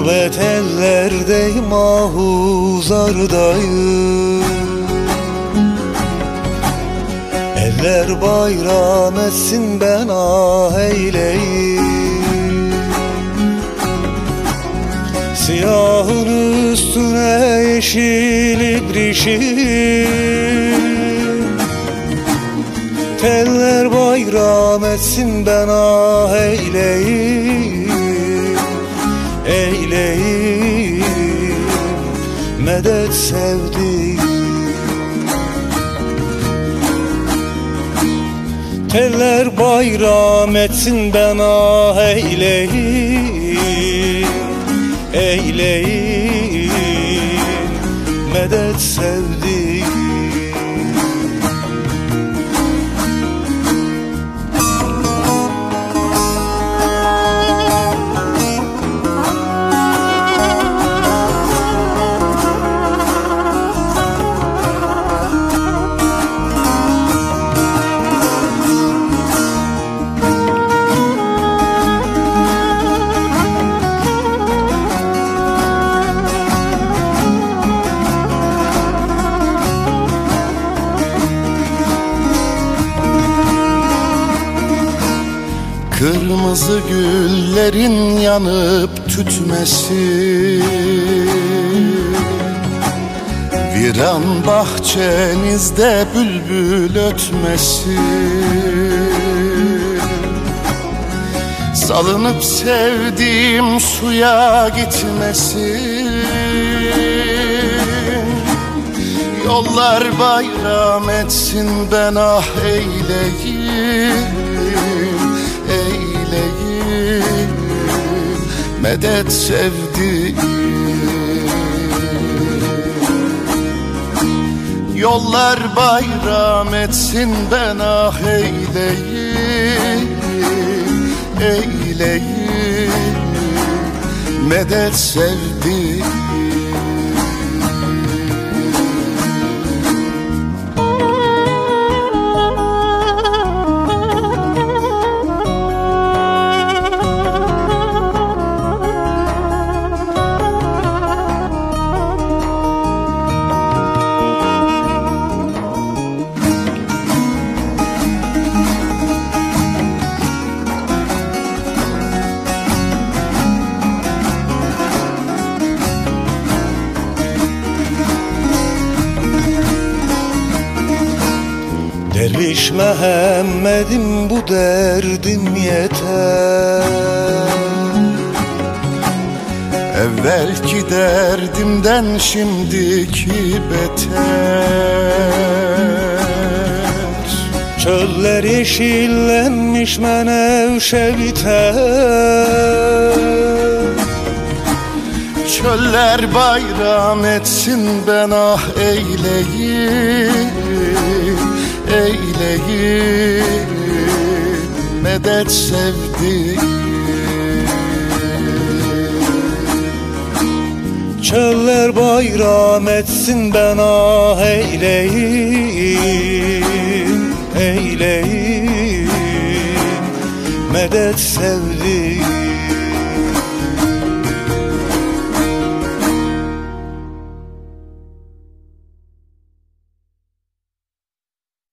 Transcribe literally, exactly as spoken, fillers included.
Gurbet ellerdeyim, ahuzardayım. Eller bayram etsin, ben ah eyleyim. Siyahın üstüne yeşil ibrişim. Teller bayram etsin, ben ah eyleyim. Eyleyim medet sevdiğim. Teller bayram etsin, ben ah eyleyim. Eyleyim medet sevdiğim. Kırmızı güllerin yanıp tütmesi, viran bahçenizde bülbül ötmesi, salınıp sevdiğim suya gitmesi. Yollar bayram etsin, ben ah eyleyim. Eyleyim medet sevdiğim. Yollar bayram etsin, ben ah eyleyim. Eyleyim medet sevdiğim. Derviş Mehmet'im, bu derdim yeter. Evvelki derdimden şimdiki beter. Çöller yeşillenmiş, menevşe biter. Çöller bayram etsin, ben ah eyleyim. Eyleyim medet sevdiğim. Çöller bayram etsin, ben ah eyleyim. Eyleyim medet sevdiğim.